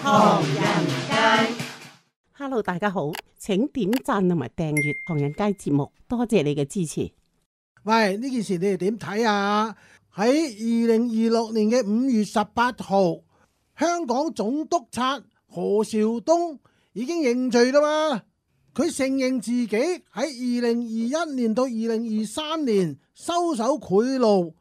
唐人街 ，Hello， 大家好，請點讚同埋訂閱唐人街節目，多謝你嘅支持。 喂，呢件事你哋點睇啊？喺2026年嘅5月18號，香港總督察何兆東已經認罪啦嘛。佢承認自己喺2021年到2023年收手賄賂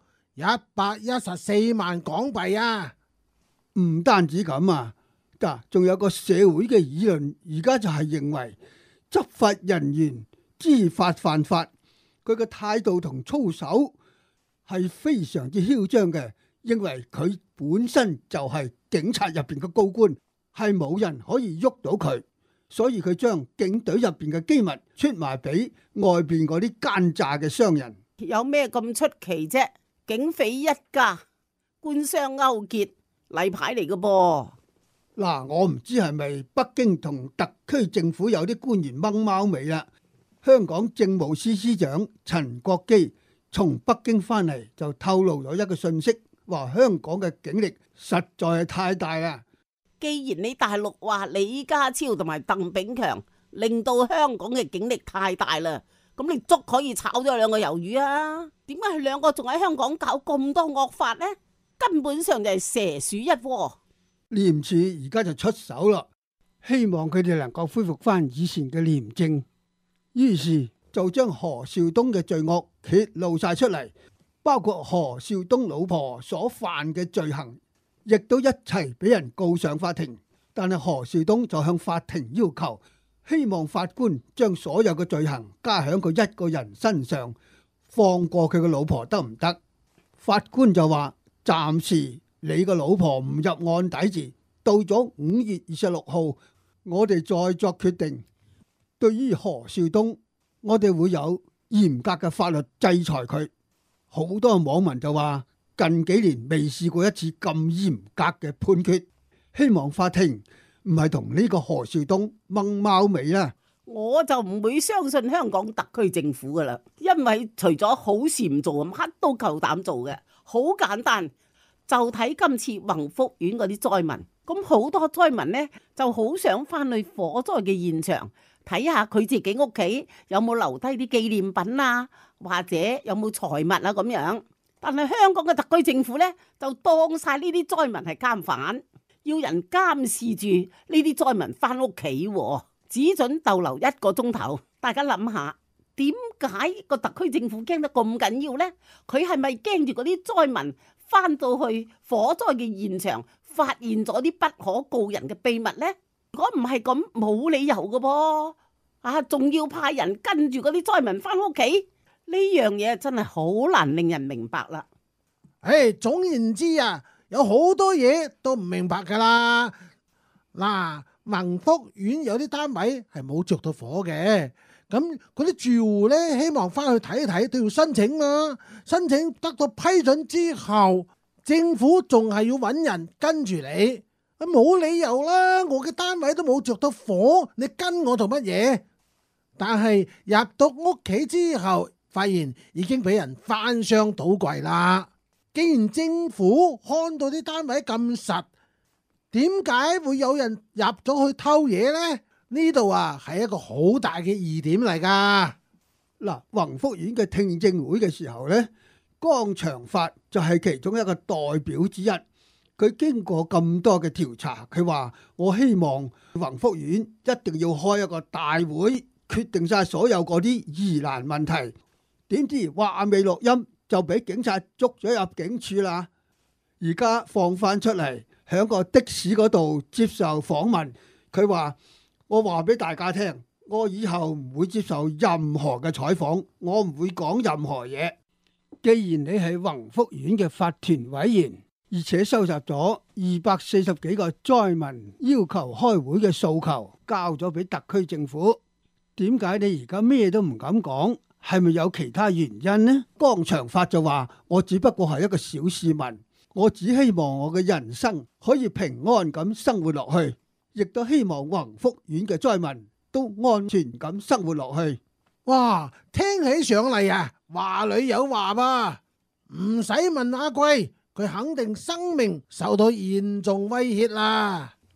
114萬港幣啊！ 唔單止咁啊，仲有個社會嘅議論，而家就係認為執法人員知法犯法，佢嘅態度同操守係非常之囂張嘅，認為佢本身就係警察入邊嘅高官，係冇人可以喐到佢，所以佢將警隊入邊嘅機密出埋俾外邊嗰啲奸詐嘅商人。 有咩咁出奇啫？警匪一家，官商勾結，例牌嚟嘅噃。 嗱，我唔知係咪北京同特區政府有啲官員掹貓尾啦。香港政務司司長陳國基從北京翻嚟就透露咗一個信息，話香港嘅警力實在係太大啦。 既然你大陸話李家超同埋鄧炳強令到香港嘅警力太大啦，咁你足可以炒咗兩個魷魚啊？點解佢兩個仲喺香港搞咁多惡法呢？根本上就係蛇鼠一窩。 廉署而家就出手啦，希望佢哋能夠恢復翻以前嘅廉政，於是就將何兆東嘅罪惡揭露晒出嚟，包括何兆東老婆所犯嘅罪行，亦都一齊俾人告上法庭。但係何兆東就向法庭要求，希望法官將所有嘅罪行加喺佢一個人身上，放過佢嘅老婆得唔得？法官就話暫時你個老婆唔入案底字，到咗5月26號，我哋再作決定。對於何兆東，我哋會有嚴格嘅法律制裁佢。好多網民就話近幾年未試過一次咁嚴格嘅判決，希望法庭唔係同呢個何兆東掹貓尾啦。 我就唔會相信香港特區政府噶啦，因為除咗好事唔做，乜都夠膽做嘅。好簡單，就睇今次宏福苑嗰啲災民，咁好多災民呢就好想翻去火災嘅現場睇下佢自己屋企有冇留低啲紀念品啊，或者有冇財物啊咁樣。但係香港嘅特區政府呢，就當晒呢啲災民係監犯，要人監視住呢啲災民翻屋企，只准逗留1個鐘頭。大家諗下，點解個特區政府驚得咁緊要呢？佢係咪驚住嗰啲災民翻到去火災嘅現場，發現咗啲不可告人嘅秘密呢？如果唔係咁，冇理由㗎噃，仲要派人跟住嗰啲災民翻屋企，呢樣嘢真係好難令人明白啦。 總言之啊，有好多嘢都唔明白噶啦。嗱，宏福苑有啲單位係冇着到火嘅，咁嗰啲住戶呢，希望翻去睇一睇都要申請啦。申請得到批准之後，政府仲係要揾人跟住你。冇理由啦，我嘅單位都冇着到火，你跟我做乜嘢？但係入到屋企之後，發現已經俾人翻箱倒櫃啦。既然政府看到啲單位咁實，點解會有人入咗去偷嘢呢？呢度係一個好大嘅疑點嚟噶。 嗱，宏福苑嘅聽證會嘅時候呢，江長發就係其中一個代表之一。佢經過咁多嘅調查，佢話我希望宏福苑一定要開一個大會，決定晒所有嗰啲疑難問題。點知話未錄音就俾警察捉咗入警署啦。而家放翻出嚟，響個的士嗰度接受訪問。佢話我話俾大家聽，我以後唔會接受任何嘅採訪，我唔會講任何嘢。既然你係宏福苑嘅法團委員，而且收集咗240幾個災民要求開會嘅訴求，交咗俾特區政府，點解你而家咩都唔敢講？係咪有其他原因呢？江長發就話我只不過係一個小市民，我只希望我嘅人生可以平安咁生活落去，亦都希望宏福苑嘅災民都安全咁生活落去。 哇，聽起上嚟話裏有話噃，唔使問阿貴，佢肯定生命受到嚴重威脅啦。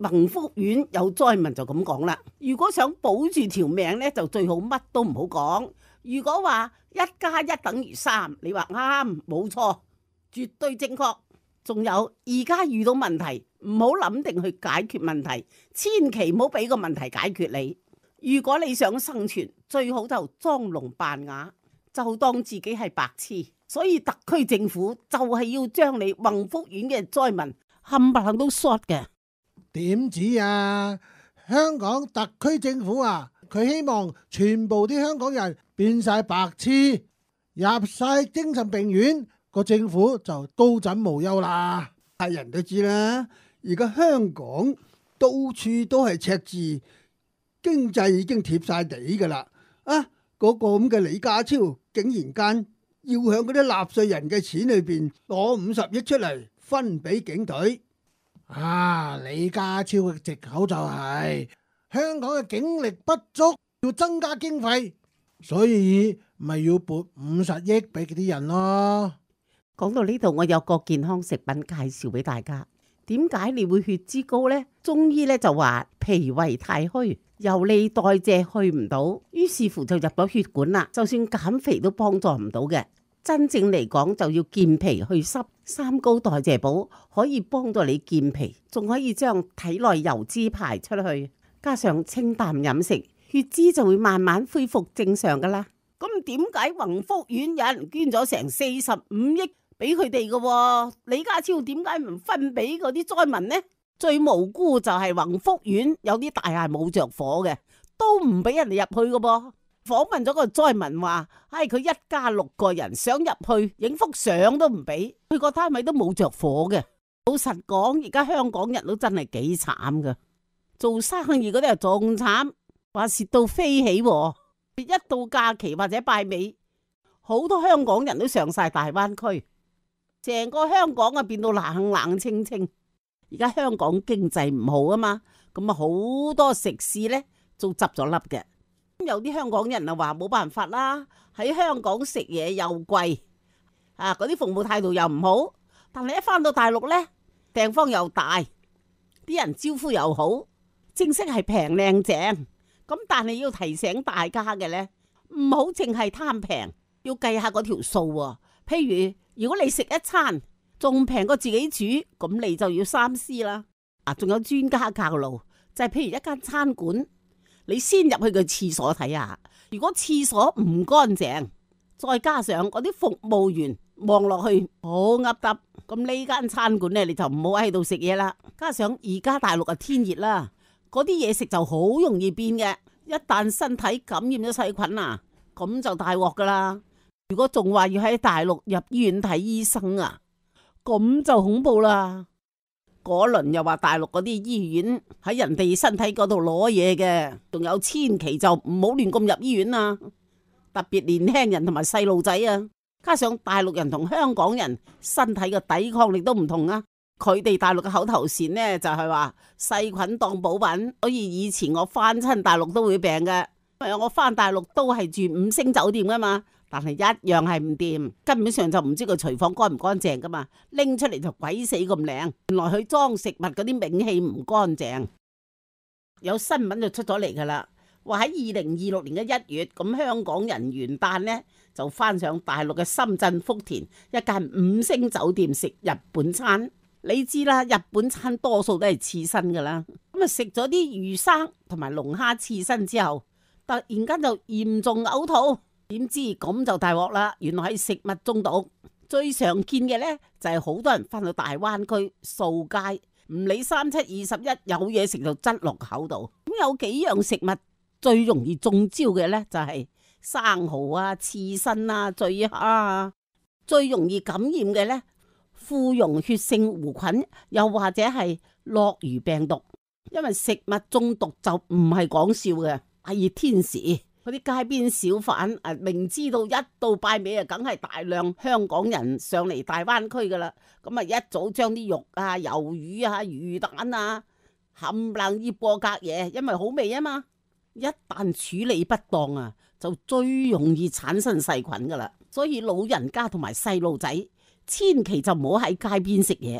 宏福苑有災民就咁講啦，如果想保住條命呢，就最好乜都唔好講。如果話1+1等於3，你話啱，冇錯，絕對正確。仲有而家遇到問題，唔好諗定去解決問題，千祈唔好俾個問題解決你。如果你想生存，最好就裝聾扮啞，就當自己係白痴。所以特區政府就係要將你宏福苑嘅災民冚唪唥都 short 嘅。 點止啊？香港特區政府啊，佢希望全部啲香港人變晒白痴，入晒精神病院，個政府就高枕無憂啦。 係人都知啦，而家香港到處都係赤字，經濟已經貼晒地噶啦。啊，嗰個咁嘅李家超竟然間要響嗰啲納稅人嘅錢裏邊攞50億出嚟分俾警隊。 李家超嘅藉口就係香港嘅警力不足，要增加經費，所以咪要撥50億俾啲人咯。 講到呢度，我有個健康食品介紹俾大家。點解你會血脂高呢？中醫咧就話脾胃太虛，油膩代謝去唔到，於是乎就入咗血管啦。就算減肥都幫助唔到嘅。真正嚟講就要健脾去濕，3高代謝寶可以幫到你健脾，仲可以將體內油脂排出去。加上清淡飲食，血脂就會慢慢恢復正常噶啦。咁點解宏福苑有人捐咗成45億俾佢哋嘅？李家超點解唔分俾嗰啲災民呢？最無辜就係宏福苑有啲大廈冇着火嘅，都唔俾人哋入去嘅噃。訪問咗個災民話，佢一家6個人想入去影幅相都唔俾，佢個單位都冇着火嘅。老實講，而家香港人都真係幾慘噶，做生意嗰啲又仲慘，話蝕到飛起。一到假期或者拜尾，好多香港人都上晒大灣區，成個香港啊變到冷冷清清。而家香港經濟唔好啊嘛，咁啊好多食肆呢都執咗笠嘅。有啲香港人啊話冇辦法啦，喺香港食嘢又貴，嗰啲服務態度又唔好。但係一返到大陸呢，地方又大，啲人招呼又好，正式係平靚正。咁但係要提醒大家嘅呢，唔好淨係貪平，要計下嗰條數喎。譬如如果你食一餐仲平過自己煮，咁你就要三思啦。仲有專家教路，就係譬如一間餐館，你先入去個廁所睇下，如果廁所唔乾淨，再加上嗰啲服務員望落去好噏耷，咁呢間餐館呢，你就唔好喺度食嘢啦。加上而家大陸天熱啦，嗰啲嘢食就好容易變嘅，一旦身體感染咗細菌啊，咁就大鑊噶啦。如果仲話要喺大陸入醫院睇醫生啊，咁就恐怖啦。嗰輪又話大陸嗰啲醫院喺人哋身體嗰度攞嘢嘅，仲有千祈就唔好亂咁入醫院啊。特別年輕人同埋細路仔啊，加上大陸人同香港人身體嘅抵抗力都唔同啊。佢哋大陸嘅口頭禪呢，就係話細菌當補品，所以以前我翻親大陸都會病嘅，因為我翻大陸都係住5星酒店噶嘛，但係一樣係唔掂，根本上就唔知個廚房乾唔乾淨噶嘛，拎出嚟就鬼死咁靚，原來佢裝食物嗰啲皿器唔乾淨。有新聞就出咗嚟噶啦，話喺2026年嘅1月，咁香港人元旦呢就翻上大陸嘅深圳福田一間5星酒店食日本餐。你知啦，日本餐多數都係刺身噶啦，咁啊食咗啲魚生同埋龍蝦刺身之後，突然間就嚴重嘔吐，點知咁就大鑊啦！原來係食物中毒。最常見嘅呢，就係好多人翻到大灣區掃街，唔理3721，有嘢食就擠落口度。咁有幾樣食物最容易中招嘅呢，就係生蠔啊、刺身啊、醉蝦啊。最容易感染嘅呢，副溶血性弧菌，又或者係諾如病毒。因為食物中毒就唔係講笑嘅，係天時。嗰啲街邊小販明知道一到拜尾啊，梗係大量香港人上嚟大灣區噶啦，咁啊一早將啲肉啊、魷魚啊、魚蛋啊冚唪唥醃過隔夜，因為好味啊嘛。一旦處理不當啊，就最容易產生細菌噶啦。所以老人家同埋細路仔千祈就唔好喺街邊食嘢。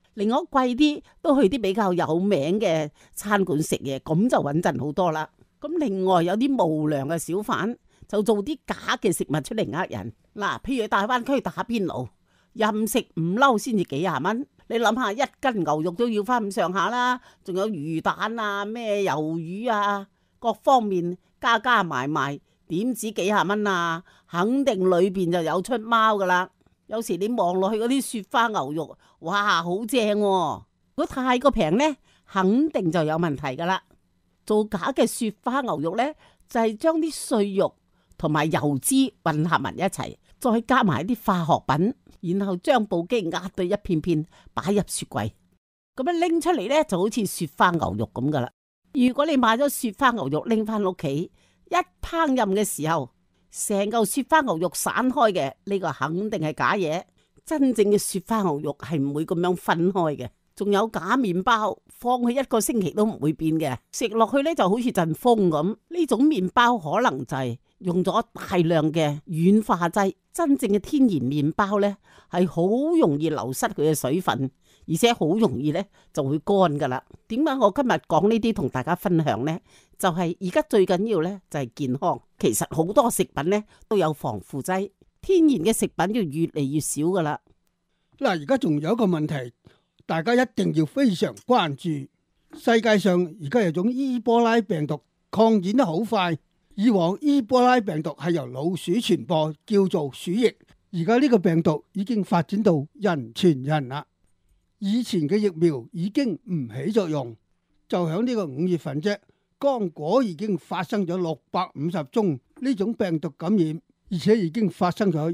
另外貴啲都去啲比較有名嘅餐館食嘢，咁就穩陣好多啦。咁另外有啲無良嘅小販就做啲假嘅食物出嚟呃人。嗱，譬如大灣區打邊爐，任食唔嬲先至幾廿蚊。你諗下，一斤牛肉都要翻咁上下啦，仲有魚蛋啊、咩魷魚啊，各方面加埋，點止幾廿蚊啊？肯定裏邊就有出貓噶啦。有時你望落去嗰啲雪花牛肉，哇，好正喎！如果太過平呢，肯定就有問題噶啦。做假嘅雪花牛肉呢，就係將啲碎肉同埋油脂混合埋一齊，再加埋啲化學品，然後將部機壓到一片片，擺入雪櫃，咁樣拎出嚟呢，就好似雪花牛肉咁噶啦。如果你買咗雪花牛肉拎翻屋企，一烹飪嘅時候，成嚿雪花牛肉散開嘅，呢個肯定係假嘢。真正嘅雪花牛肉係唔會咁樣分開嘅。仲有假麵包，放去1個星期都唔會變嘅，食落去呢就好似陣風咁。呢種麵包可能就係用咗大量嘅軟化劑。真正嘅天然麵包呢係好容易流失佢嘅水分，而且好容易呢就會乾噶啦。點解我今日講呢啲同大家分享呢？就係而家最緊要呢就係健康。其實好多食品呢都有防腐劑，天然嘅食品就越嚟越少噶啦。 嗱，而家仲有一個問題，大家一定要非常關注。世界上而家有種伊波拉病毒擴展得好快。以往伊波拉病毒係由老鼠傳播，叫做鼠疫。而家呢個病毒已經發展到人傳人啦。以前嘅疫苗已經唔起作用，就響呢個5月份啫，剛果已經發生咗650宗呢種病毒感染，而且已經發生咗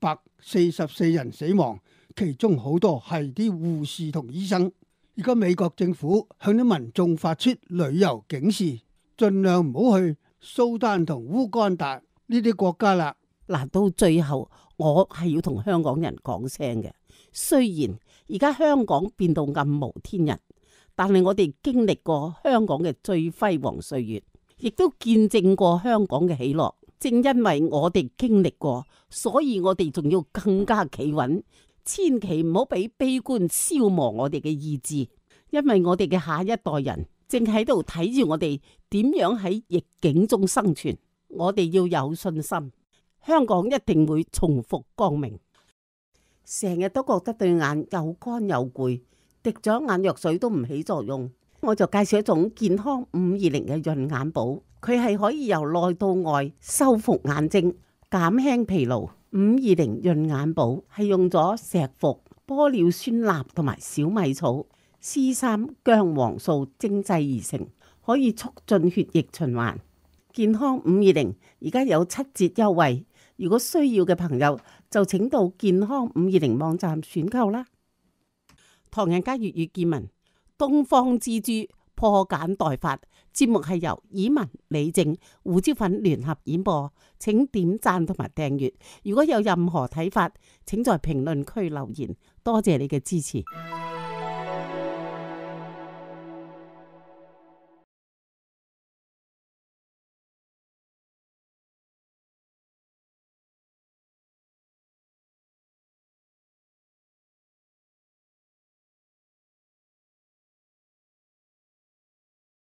144人死亡，其中好多係啲護士同醫生。而家美國政府向啲民眾發出旅遊警示，盡量唔好去蘇丹同烏干達呢啲國家啦。 嗱，到最後我係要同香港人講聲嘅，雖然而家香港變到暗無天日，但係我哋經歷過香港嘅最輝煌歲月，亦都見證過香港嘅喜樂。正因為我哋經歷過，所以我哋仲要更加企穩，千祈唔好俾悲觀消磨我哋嘅意志，因為我哋嘅下一代人正喺度睇住我哋點樣喺逆境中生存。我哋要有信心，香港一定會重復光明。成日都覺得對眼又乾又攰，滴咗眼藥水都唔起作用，我就介紹一種健康520嘅潤眼寶，佢係可以由內到外修復眼睛、減輕疲勞。520潤眼寶係用咗石斛、玻尿酸鈉同埋小米草、C3薑黃素精製而成，可以促進血液循環。健康520而家有7折優惠，如果需要嘅朋友就請到健康520網站選購啦。唐人街粵語見聞，東方之珠破繭代發節目係由以文、李正、胡椒粉聯合演播，請點讚同埋訂閱。如果有任何睇法，請在評論區留言。多謝你嘅支持。